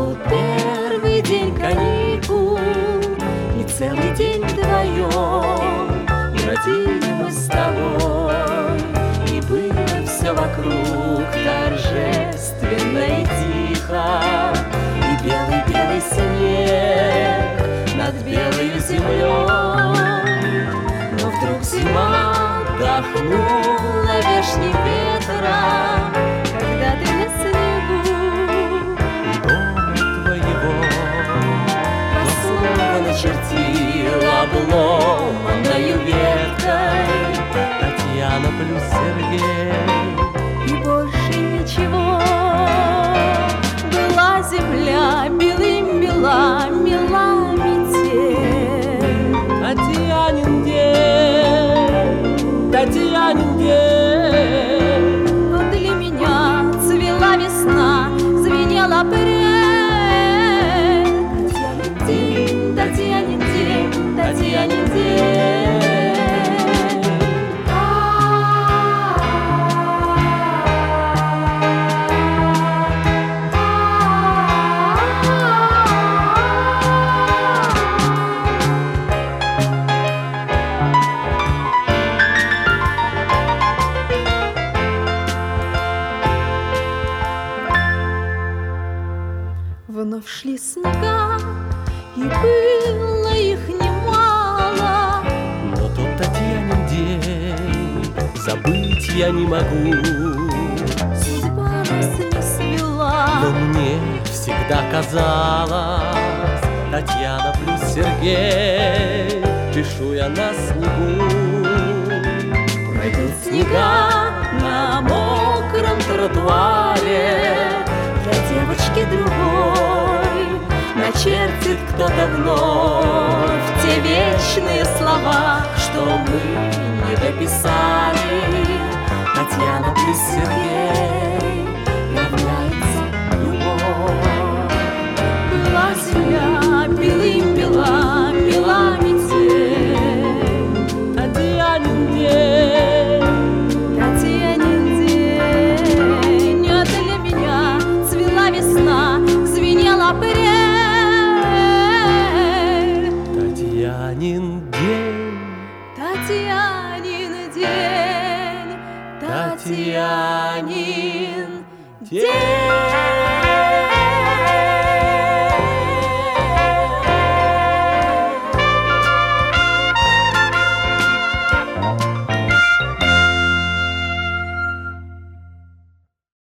Был первый день каникул, и целый день вдвоем бродили мы с тобой, и было все вокруг торжественно и тихо, и белый-белый снег над белой землей. Но вдруг зима дохнула вешним ветром, когда ты на снегу дома твоего по слову начертил обломанною веткой Татьяна плюс Сергей. и больше ничего. Была земля белым мила, мила метель. Татьянин день, Татьянин день. Но для меня цвела весна, звенела апрель. Татьянин день, Татьянин день, Татьянин день. Вновь шли снега, и было их немало. Но тот Татьянин день забыть я не могу. Судьба нас не свела, Но мне всегда казалось, Татьяна плюс Сергей, пишу я на снегу. пройдут снега на мокром тротуаре. Для девочки другой начертит кто-то вновь те вечные слова, что мы не дописали. Татьяна плюс Сергей.